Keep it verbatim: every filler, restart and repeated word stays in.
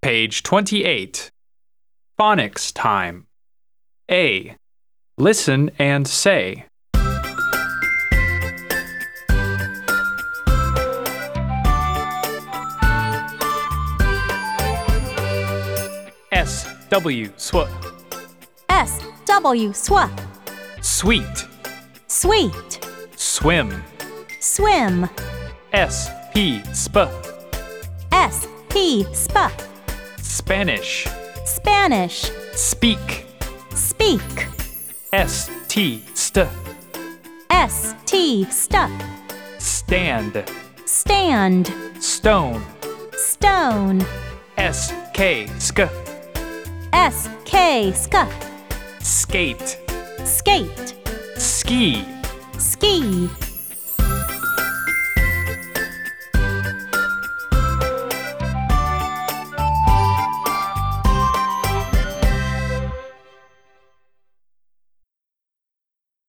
Page twenty-eight. Phonics time. A. Listen and say. S W sw S W sw Sweet. Sweet. Swim. Swim. S P sp S P sp Spanish. Spanish. Speak. Speak. S T st S T st Stand. Stand. Stone. Stone. S K sk S K sk Skate. Skate. Ski. Ski.